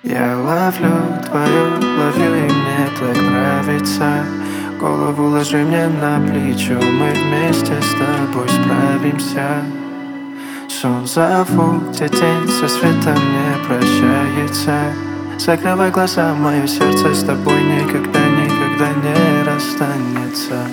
Я ловлю, и мне так нравится. Голову ложи мне на плечо, мы вместе с тобой справимся. Сон зову, где день со светом не прощается. Закрывай глаза, мое сердце с тобой никогда не расстанется.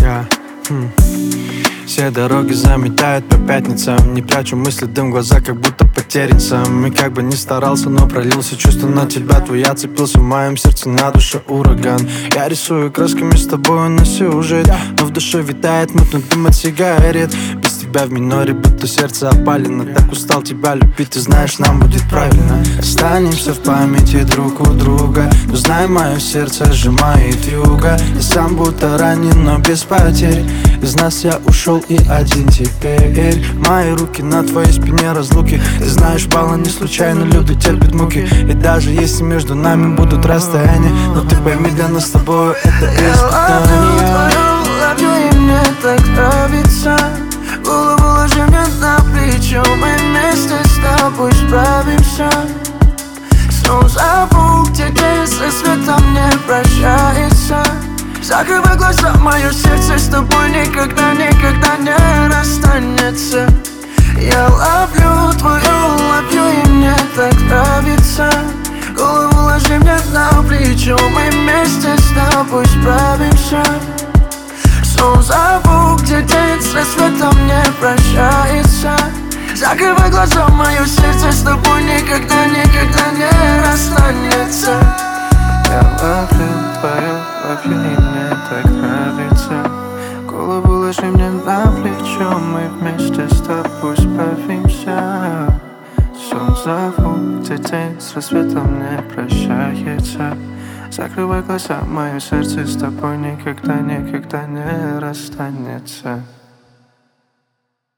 Все дороги заметают по пятницам. Не прячу мысли, дым в глаза, как будто потерян сам. И как бы ни старался, но пролился чувство на тебя. Твоя цепился в моем сердце, на душе ураган. Я рисую красками с тобой на сюжет, но в душе витает мутный дым от сигарет. Без тебя в миноре, будто сердце опалено. Так устал тебя любить, ты знаешь, нам будет правильно. Останемся в памяти друг у друга. Но знай, мое сердце сжимает юга. Я сам будто ранен, но без потерь. Из нас я ушел и один теперь. Мои руки на твоей спине разлуки. Ты знаешь, пало не случайно, люди терпят муки. И даже если между нами будут расстояния, но ты пойми, для нас с тобой это испытание. Я ловлю, и мне так нравится. Голову ложи мне на плечо, мы вместе с тобой справимся. Снова зову, где день со светом не прощается. Закрывай глаза, мое сердце с тобой никогда не расстанется. Я ловлю, и мне так нравится. Голову ложи мне на плечо, мы вместе с тобой справимся. Сон зову, где день со светом не прощается. Закрывай глаза, мое сердце с тобой никогда не расстанется. Я ловлю, и мне так нравится. Голову ложи мне на плечо, мы вместе с тобой справимся. Сон зову, где день с рассветом не прощается. Закрывай глаза, мое сердце с тобой никогда не расстанется.